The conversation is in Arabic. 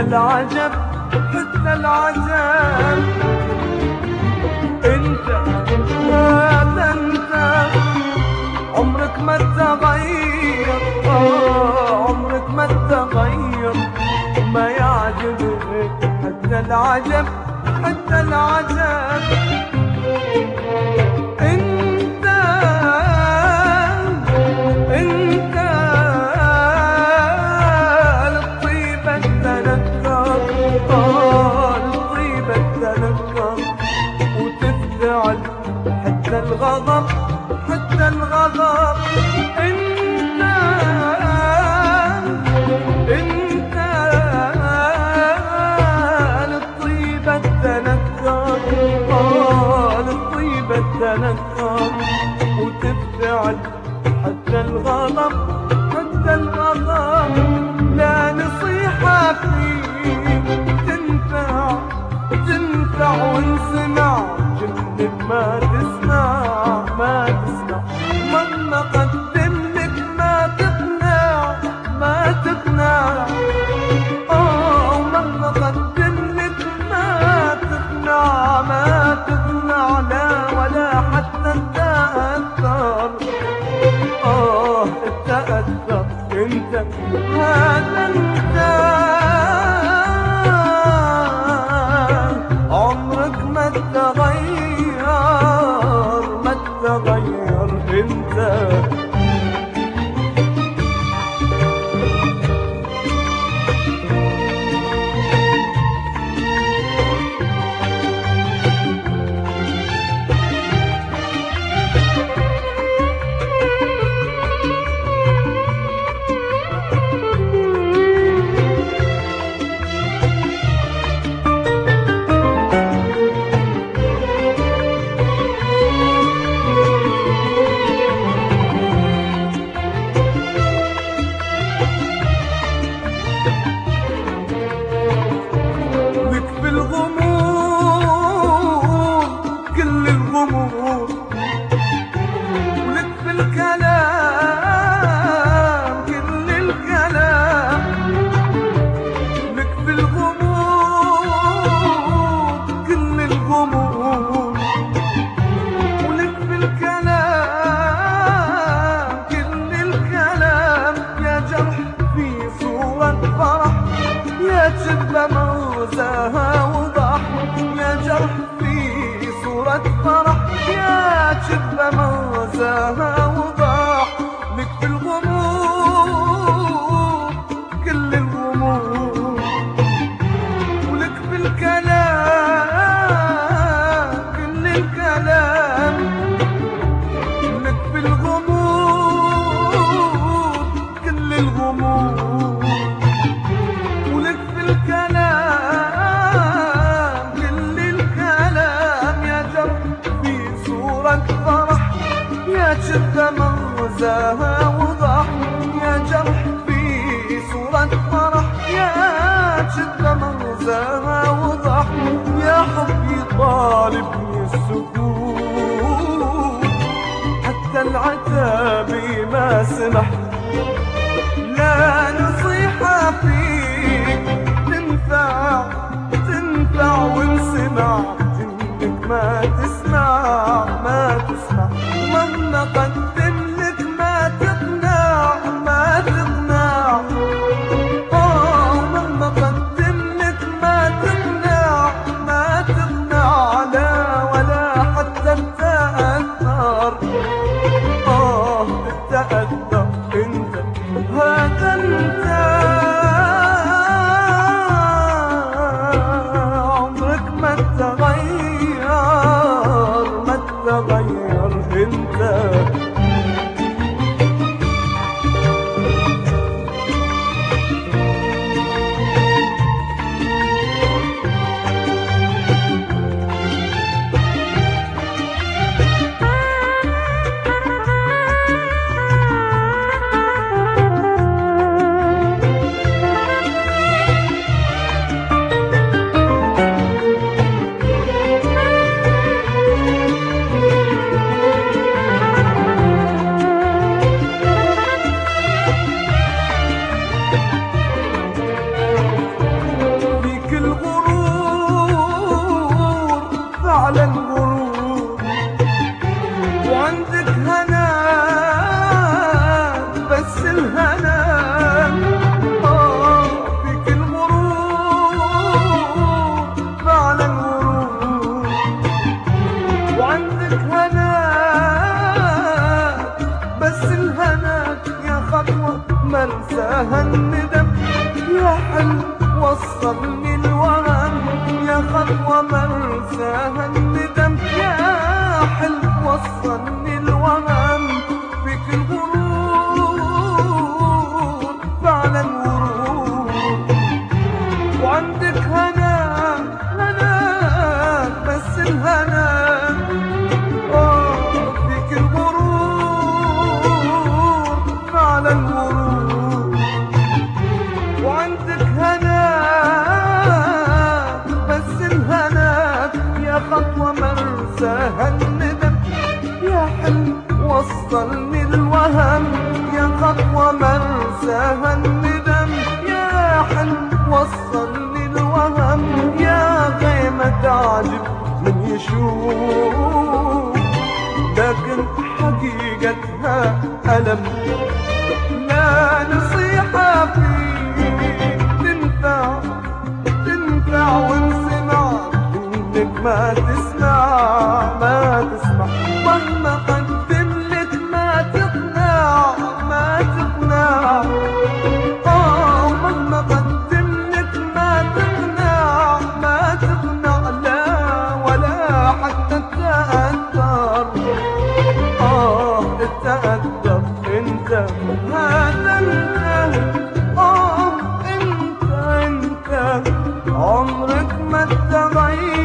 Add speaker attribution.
Speaker 1: العجب حتى العجب انت هذا انت عمرك ما تغير عمرك ما تغير ما يعجبك حتى العجب حتى العجب انت للطيبة تنكر للطيبة تنكر وتفتعل حتى الغضب حتى الغضب انت للطيبة تنكر للطيبة تنكر وتفتعل حتى الغضب حتى الغضب لا نصيحة فيك تنفع وانسمع جنك ما تسمع ما تسمع مهما قدم لك ما تقنع ما تقنع مهما قدم لك ما تقنع ما تقنع لا ولا حتى تتأثر تتأثر انت هذا انت عمرك ما تغير ما تغير انت وضح يا جرح في صورة فرح يا شبه موزاها وضح لك في الغموض كل الغموض ولك في الكلام كل الكلام لك في الغموض كل الغموض ولك في الكلام شبه موزاها وضح يا جرح في صورة فرح يا شبه موزاها وضح يا حبي طالبني السكوت حتى العتاب ما سمح لا نصيحة فيك تنفع وانسمع جنك ما تسمع ما تسمع مهما قدم لك ما تقنع ما تقنع مهما قدم لك ما تقنع ما تقنع لا ولا حتى تتأثر تتأثر انت هذا انت عمرك ما تغير ما تغير انت مرساها الندم يا حلم وصلني الوهم يا خطوة مرساها الندم يا حلم وصلني الوهم فيك الغرور فعلا ورود وعندك هنا بس الهنا فيك الغرور فعلا ورود وعندك هنا بس الهنا يا خطوة مرساها الندم يا حلم وصلني الوهم يا خطوة مرساها الندم يا حلم وصلني الوهم يا غيمة تعجب من يشوف لكن حقيقتها ألم لا نصيحة فيك تنفع وانسمعت انك ما تسمع مهما قدم لك ما تقنع مهما قدم لك ما تقنع لا ولا حتى تتأثر تتأثر انت هذا انت عمرك ما تغير